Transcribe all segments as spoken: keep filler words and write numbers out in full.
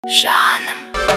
Жаным.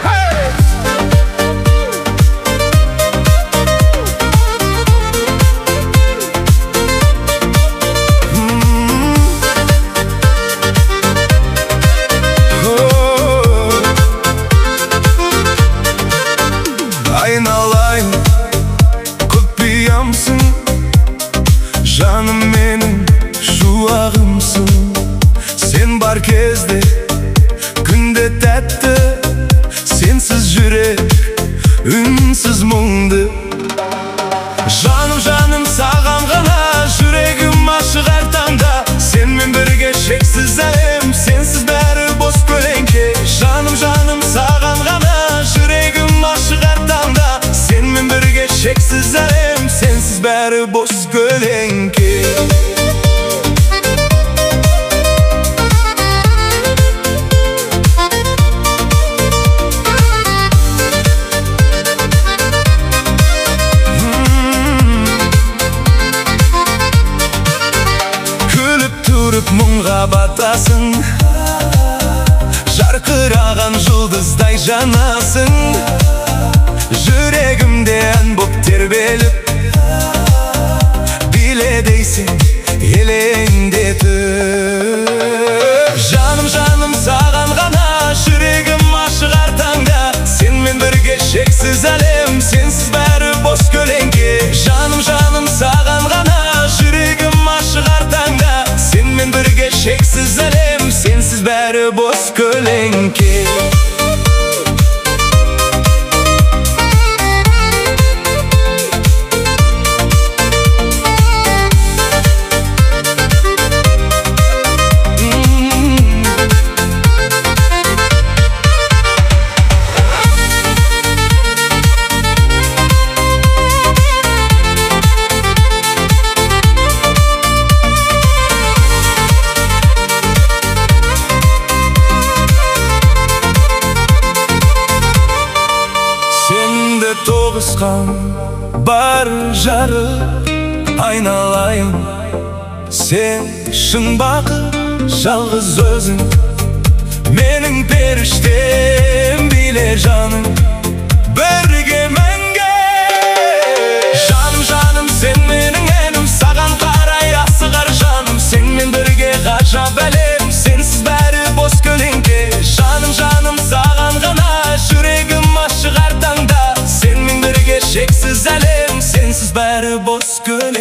Айналайын, құпиямсың, жаным менің шуағымсың. Сен бар кезде күнде тәтті, сенсіз жүрек үнсіз мұңды. Жаным, жаным, саған ғана жүрегім ашық әр таңда. Сенмен бірге шексіз әлем, сенсіз бәрі бос көлеңке. Жаным, жаным, саған ғана жүрегім ашық әр таңда. Сенмен бірге шексіз әлем, сенсіз бәрі бос көлеңке. Мұңға батасың, жарқыраған жұлдыздай жанасың. Жүрегімде ән боп тербеліп, биледейсің елеңдетіп. Жаным, жаным, саған ғана жүрегім ашық әр таңда. Сенмен бірге шексіз әлем, сенсіз бәрі бос көлеңке. Жаным, жаным, саған ғана жүрегім ашық әр таңда. Сенмен бірге шексіз әлем, сенсіз бәрі бос көлеңке. Тоғысқан бар жарық, айналайын, сен шын бақыт, жалғыз өзің. Менің періштем, биле жаным, бірге мәңгі. Жаным, жаным, сен менің әнім, саған қарай асығар жаным. Сенмен бірге ғажап әлем, сенсіз бәрі бос көлеңке. Жаным, жаным, саған ғана жүрегім ашық әр таңда. Сенмен бірге шексіз әлем, сенсіз бәрі бос көлеңке.